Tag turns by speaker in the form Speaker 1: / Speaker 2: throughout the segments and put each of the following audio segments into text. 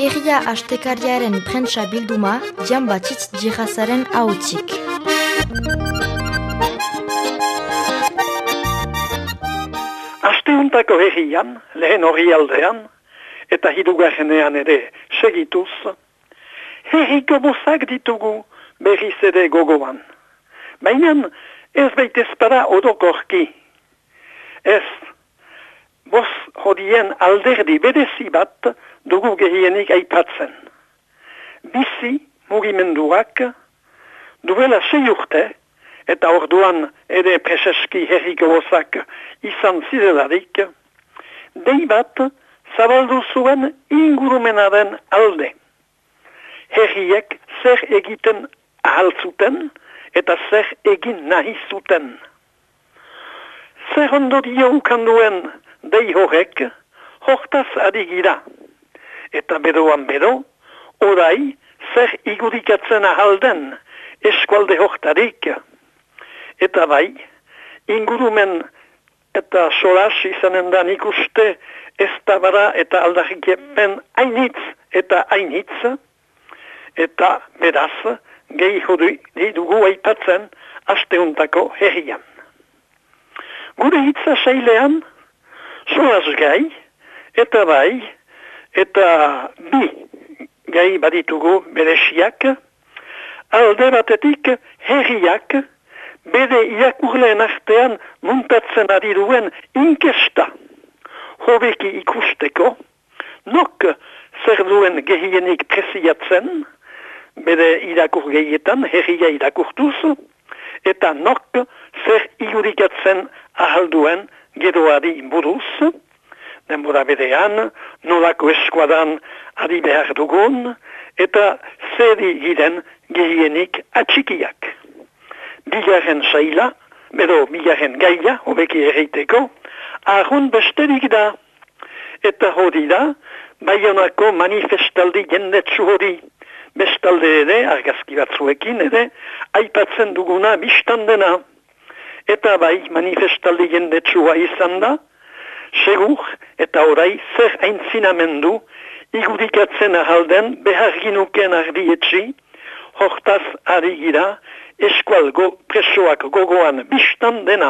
Speaker 1: Herria astekariaren prentsa bilduma, Jan Batxitz Jihazaren ahotzik.
Speaker 2: Asteuntako herrian, lehen orrialdean, eta hirugarrenean ere segituz, herriko bozak ditugu berriz ere gogoan. Baina ez baitezpada odokorki. Ez, boz hodien alderdi berezi bat dugu gehienik aipatzen. Bizi mugimenduak duela 6 urte, eta orduan ere preseski herriko bozak izan zirelarik, dei bat zabaldu zuen ingurumenaren alde. Herriek zer egiten ahal zuten eta zer egin nahi zuten. Zer ondorio ukanduen dei horrek, hortaz adigira. Eta beroan bero, orai zer igurikatzen ahal den eskualde hortarik. Eta bai, ingurumen eta solas izanen da nik uste ez tabara eta aldarrikepen hainitz eta hainitz, eta beraz, gehiago dugu aipatzen asteuntako herrian. Gure hitza sailean, solas gai, eta bai, eta bi gai baditugu beresiak, alde batetik herriak, bere irakurleen artean muntatzen ari duen inkesta hobeki ikusteko, nok zer duen gehienik presiatzen, bere irakur gehietan, herria irakurtuz, eta nok zer igurikatzen ahal duen geroari buruz, denbora berean, nolako eskuadan ari behar dugun, eta zeri giren gehienik atxikiak. Bigarren saila, bigarren gaia, hobeki erreiteko, ahun besterik da. Eta hori da, Baionako manifestaldi jendetsu hori, bestalde ere, argazki batzuekin ere, aipatzen duguna biztandena. Eta bai, manifestaldi jendetsua izan da, segur eta orai zer aintzinamendu, igurikatzen ahalden behar ginuken ardietxi, hortaz ari gira, eskual presoak gogoan biztan dena.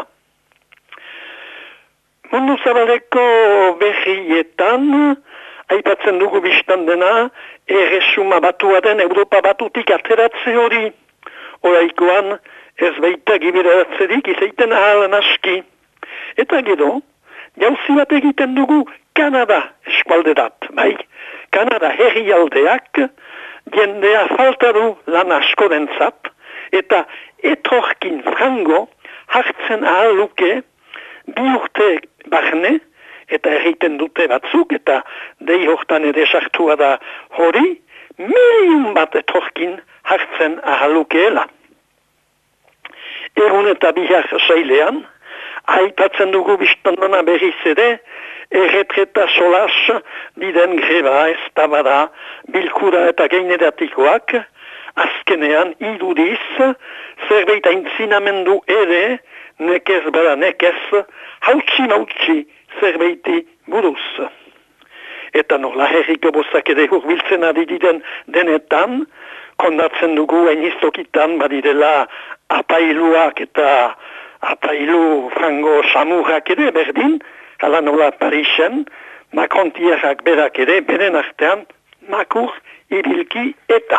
Speaker 2: Mundu zabaleko berrietan, aipatzen dugu biztan dena, erresuma batuaren Europa batutik ateratze hori. Oraikoan ez baita gibiratzerik izaiten ahal naski. Eta gero, jauzi bat egiten dugu Kanada eskualderat, bai? Kanada herrialdeak, jendea falta du lan askorentzat, eta etorkin frango hartzen ahal luke 2 urte barne, eta erreiten dute batzuk, eta dei hortan ere sartua da hori, 1 milion bat etorkin hartzen ahal lukeela. Egun eta bihar sailean, aipatzen dugu biztandana berriz ere, erretreta solas diden greba ez tabara bilkura eta geineratikoak, azkenean iduriz, zerbait aintzinamendu ere, nekez bada nekez, hautsi zerbaiti buruz. Eta nola herriko bozak ere hurbiltzen ari diren denetan, kondatzen dugu hainistokitan badirela apailuak eta apailu frango samurrak ere berdin, hala nola Parisen, makontierrak berak ere, beren artean, makur, ibilki eta.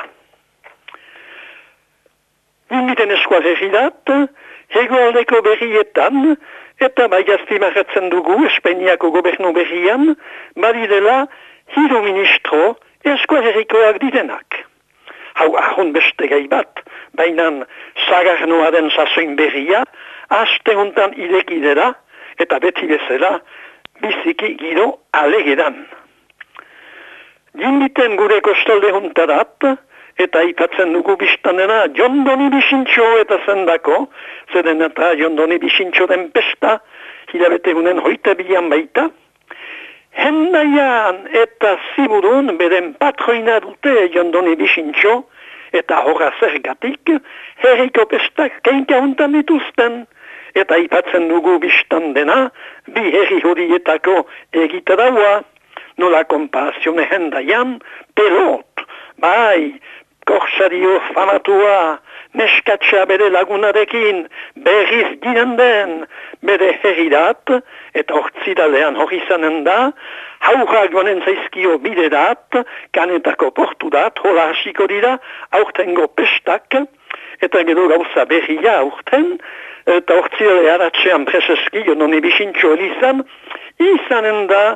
Speaker 2: Ninditen eskual herridat, hegoaldeko berrietan, eta baigazti marratzen dugu, Espainiako gobernu berrian, badirela hiru ministro eskual herrikoak direnak. Hau ahon beste gai bat, bainan sagarnoaren sasoin berria, aste hontan idekidera, eta beti bezala, biziki giro alegeran. Jinditen gure kostalde hontarat, eta aipatzen dugu biztanena Jondoni Bixintxo eta zendako, zeren eta Jondoni Bixintxo den pesta, hilabete gunen hoita bilan baita, hendaian eta ziburun beren patroina dute Jondoni Bixintxo, eta horra zergatik, herriko pestak keinka hontan dituzten, eta aipatzen dugu biztandena, bi herri horietako egitaraua, nola komparazione hendaian, pelot, bai, korsario famatua, neskatxa bere lagunarekin, berriz ginen den, bere herridat, eta hortzidalean hori izanen da, haurrak gonen zaizkio biderat, kanetako portudat, hola hasiko dira, aurtengo pestak, eta gero gauza berria aurten, eta hortzidale haratxean preseski, non ebisintxo elizan, izanen da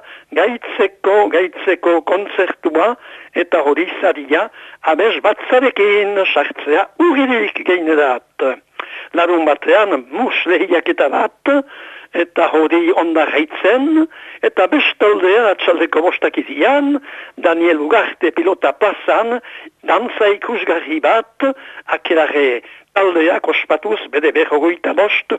Speaker 2: gaitzeko kontzertua, eta hori izaria, abez batzarekin sartzea uririk geinerat. Larun batean muslehiaketa bat, eta hori ondarraitzen, eta bestaldea atxaldeko bostakizian, Daniel Ugarte pilota plazan, danza ikusgarri bat, akerare taldeak ospatuz bede berrogoita bost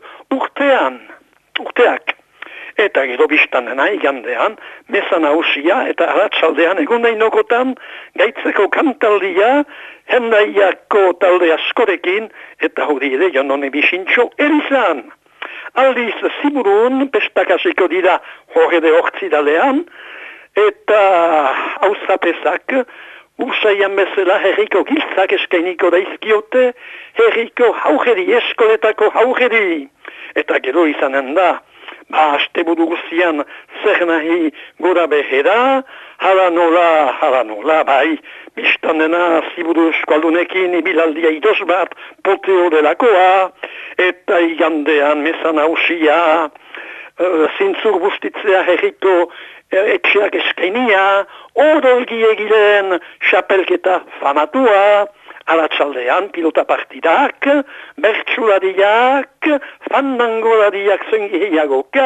Speaker 2: urteak. Eta gero biztan dena igandean, mezan hausia eta aratsaldean egun dainokotan, gaitzeko kantaldia, hendaiako talde askorekin, eta hori ere jonon ebisintxo erizan. Aldiz ziburun, pestakasiko dira horrede hortzidalean, eta hauzapezak, ursaian bezala herriko giltzak eskainiko daizkiote, herriko haugeri, eskoletako haugeri. Eta gero izanen da, aste buru guzian zer nahi gora behera, hala nola, bai, biztan dena ziburu eskualdunekin ibilaldia idoz bat poteo delakoa, eta igandean mezan hausia, zintzur bustitzea herriko etxeak eskainia, odolgi egilen xapelketa famatua, alatsaldean pilota partidak, bertsuladiak, fandangoladiak zengiagoka,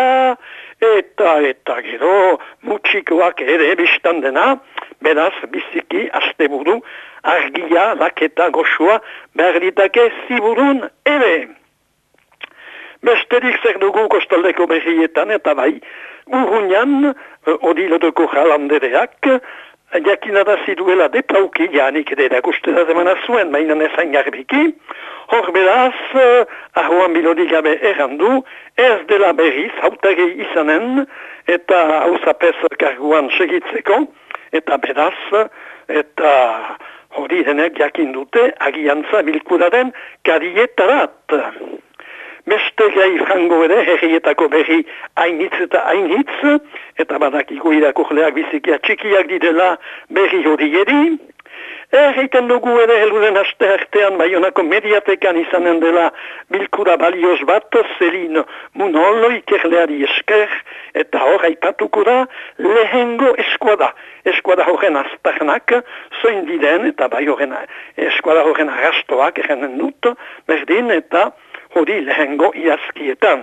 Speaker 2: eta gero mutxikoak ere biztan dena, beraz biziki asteburu argia, laketa, goxua, berditake ziburun ere. Besterik zer dugu kostaldeko berrietan, eta bai, urruñan, odilotoko jalandereak, jakinarazi duela deplauki, janik ere erakusten azemana zuen, mainan ezain garbiki, hor beraz, ahoan bilodi gabe errandu, ez dela berriz, hautagei izanen, eta hauzapez karguan segitzeko, eta beraz, eta hori denek jakin dute, agiantza bilkuraren karietarat. Beste gai frango ere, herrietako berri hainitz eta hainitz, eta badakiko irakurleak bizikia txikiak didela berri hori edi. Egiten dugu ere helduren aste artean Baionako mediatekan izanen dela bilkura balioz bat, Zelin Munolo ikerleari esker, eta hor aipatuko da lehengo eskuada horren aztarnak, zoin diren, eta bai horren eskuada horren arrastoak egenen dut, berdin, eta hori lehengo iazkietan.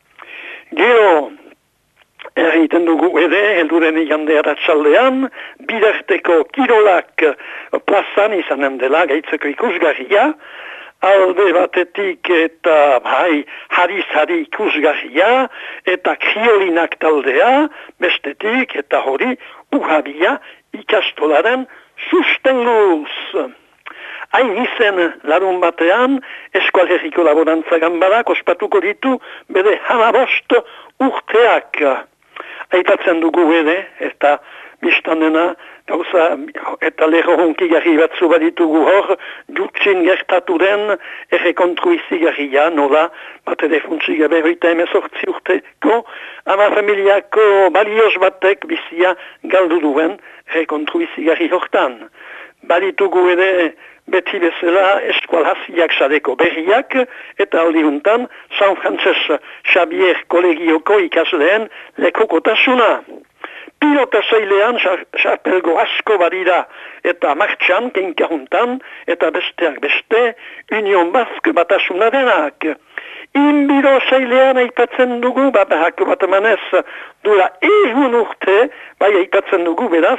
Speaker 2: Gero, egiten dugu ere, helduren igande aratsaldean, bidarteko kirolak plazan izanen dela, gaitzeko ikusgarria, alde batetik eta bai, hari ikusgarria, eta kriolinak taldea, bestetik eta hori, uhabia ikastolaren sustenguz. Hain izen larun batean, Eskual Herriko Laborantza Ganbarak ospatuko ditu bere 15 urteak. Aipatzen dugu ere, eta biztan dena, gauza, eta leho honkigarri batzu baditugu hor, jutsin gertatu den errekontru izigarria, nola, bat ere funtsigabe hoita 18 urteko, ama familiako balioz batek bizia galdu duen errekontru izigarri hortan. Baditugu ere, beti bezala eskual hasiak sadeko berriak, eta aldiuntan San Frances Xavier kolegioko ikasleen lekokotasuna. Pilota zeilean xapelgo asko badira, eta martxan kenkahuntan, eta besteak beste, Union Basque batasuna denak. Inbiro zeilean aipatzen dugu, babahako bat emanez, dura ehun urte, bai aipatzen dugu beraz,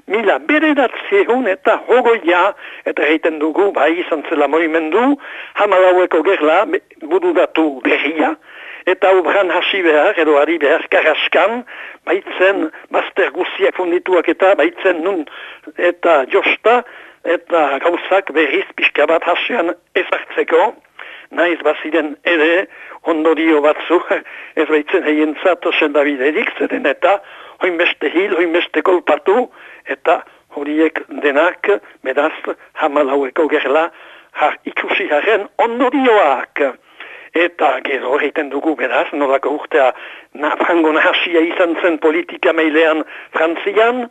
Speaker 2: 1900 eta hogoia, eta egiten dugu, bai izan zela moimendu, hamalaueko gerla, burudatu berria, eta obran hasi behar, edo ari behar, karaskan, baitzen, master guziak fundituak eta baitzen nun, eta josta, eta gauzak berriz pixka bat hasian ezartzeko, naiz baziren ere, ondorio batzu, ez baitzen heientzat sendabiderik, zeren eta hoinbeste hil, hoinbeste kolpatu, eta horiek denak, beraz, hamalaueko gerla, ikusi haren ondorioak. Eta gero egiten dugu beraz, nolako urtea frango nahasia izan zen politika mailean Frantzian.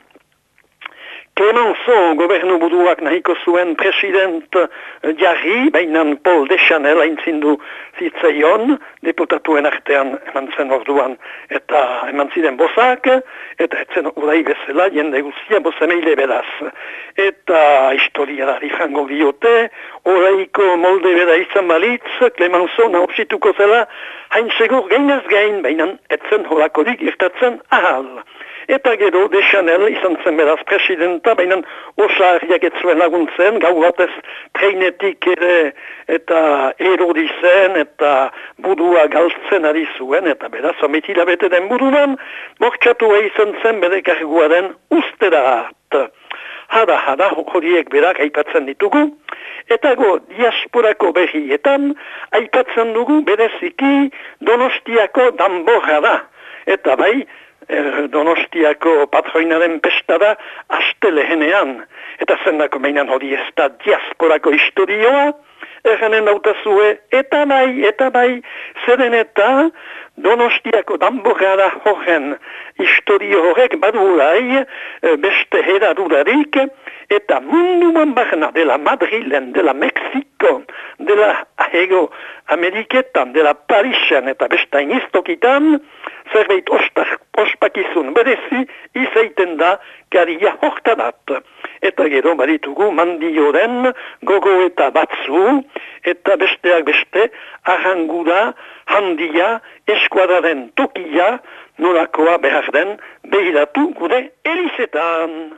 Speaker 2: Clemenceau gobernu buruak nahiko zuen president jarri, bainan Paul Deschanel haintzindu zitzaion, deputatuen artean eman zen orduan, eta eman ziren bozak, eta etzen urai bezala, jende guztia bozemeile beraz. Eta historialari frango diote, oraiko molde beda izan balitz, Clemenceau nausituko zela, hain segur gainaz gain, bainan etzen horakorik irtatzen ahal. Eta gero Deschanel izan zen beraz presidenta, baina osarriak ez zuen laguntzen, gau batez treinetik ere eta erodi zen eta burua galtzen ari zuen, eta beraz ametila bete den buruan, bortxatua izan zen bere karguaren usterat. Hada, horiek berak aipatzen ditugu, eta go diasporako berrietan aipatzen dugu bereziki Donostiako danborrada, eta bai, Donostiako patroinaren pestada aste lehenean. Eta zendako mainan hori ez da diasporako historioa, erganen dautazue, eta bai, zeren eta Donostiako danborrada horren historio horrek badurai beste heradudarik, eta munduan barna dela Madrilen, dela Mexiko, dela Hego Ameriketan, dela Parisen eta beste inistokitan, zerbait ospakizun berezi izaiten da garia hortadat. Eta gero baditugu mandioren gogo eta batzu, eta besteak beste arrangura handia eskuadaren tokia nolakoa behar den behiratu gure elizetan.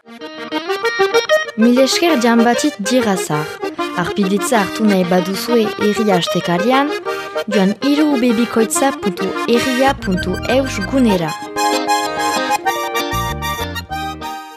Speaker 1: Mil esker Jean-Baptiste Girasar. Arpiditza hartu nahi baduzue herria astekarian, joan irubebikoitza.herria.eus gunera.